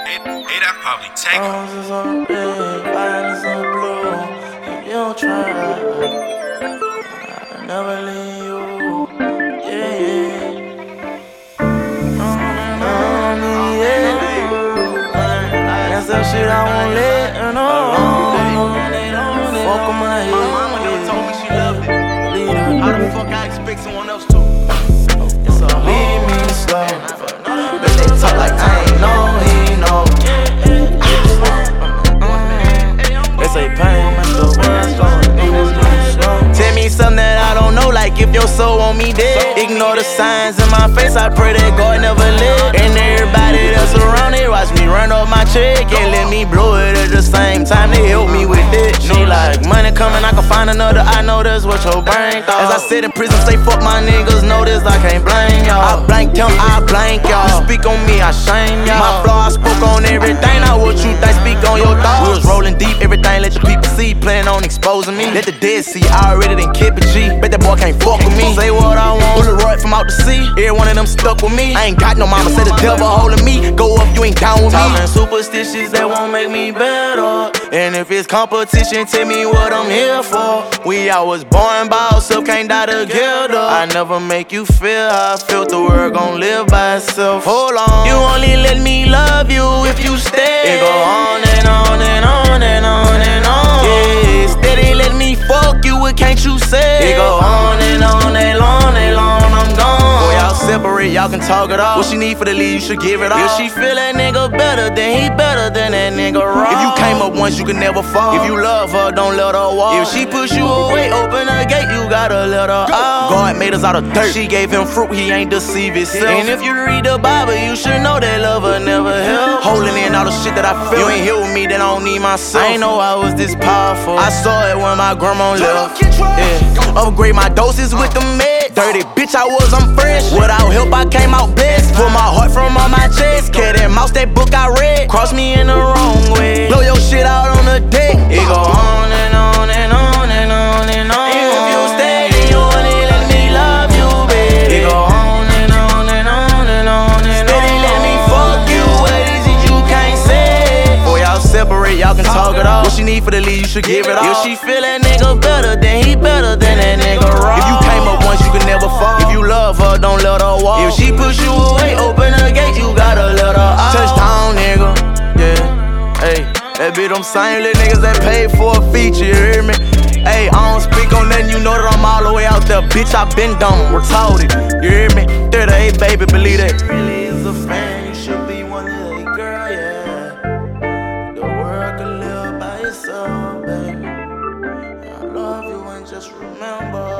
Hey, that probably take him. Roses on red, violets on blue. If you don't try, I'll never leave you. Yeah, yeah. On me, yeah. That's that shit I won't let her know. Fuck on my head. My mama never told me she loved it. How the fuck I expect someone else to? It's all leave me slow. But they talk like I ain't know, he know. They say pain, but the world's going slow. Tell me something that I don't know, like if your soul want me dead. Ignore the signs in my face, I pray that God never let. And everybody that's around it watch me run off my check and let me blow it at the same time. They help me with it. She like, money coming, I can find another. I know that's what your brain thought. As I sit in prison, say fuck my niggas, know this, I can't blame y'all. I blank him, I blank y'all. You speak on me, I shame y'all. My flaw, I spoke on everything, not what you think, speak on your thoughts. We was rolling deep, everything let the people see, plan on exposing me. Let the dead see, I already done kept it G. Bet that boy can't fuck with me. Say what I want, pull it right from out the sea. Every one of them stuck with me. I ain't got no mama, say the devil holding me. Go up, you ain't down with me. Talking superstitions that won't make me better. And if it's competition, tell me what I'm here for. We always born boss up, can't die together. I never make you feel how I felt, the world gon' live by itself. Hold on, you only let me love you if you stay. It go on and on and on and on and on. Yeah, steady let me fuck you, what can't you say? It go on and on and on and on, I'm gone. Boy, y'all separate, y'all can talk it off. What she need for the lead, you should give it all. If she feel that nigga better, then he better than that nigga raw. If you came up once, you can never fall. If you love her, don't let her walk. If she push you away, open the gate, you gotta let her out. God made us out of dirt, she gave him fruit, he ain't deceive himself. And if you read the Bible, you should know that love will never help. Holding in all the shit that I feel, you ain't here with me, then I don't need myself. I ain't know I was this powerful, I saw it when my grandma left. Yeah, upgrade my doses with the meds. Dirty bitch, I was, I'm fresh. Without help, I came out best. Pull my heart from on my chest. Cat and mouse, that book I read. Cross me in the wrong way. Blow your shit out on the deck. It go on and on and on and on and on. And if you stay, then you only let me love you, baby. It go on and on and on and on and on. Steady let me fuck you. What is it you can't say? Boy, y'all separate, y'all can talk it off. What she need for the lead, you should give it all. If she feel that nigga better, then he better than that nigga raw. If you came up once, you can never fall. If you love her, don't let her walk. If she push you away, open the gate, you gotta let her out. Touchdown, nigga. Yeah, hey, that be them same little niggas that paid for a feature, you hear me? Hey, I don't speak on nothing, you know that I'm all the way out there. Bitch, I been done, retarded, you hear me? 38, baby, believe that. Really is a fan, you should be one of the girl, yeah. The world can live by itself, baby. I love you and just remember.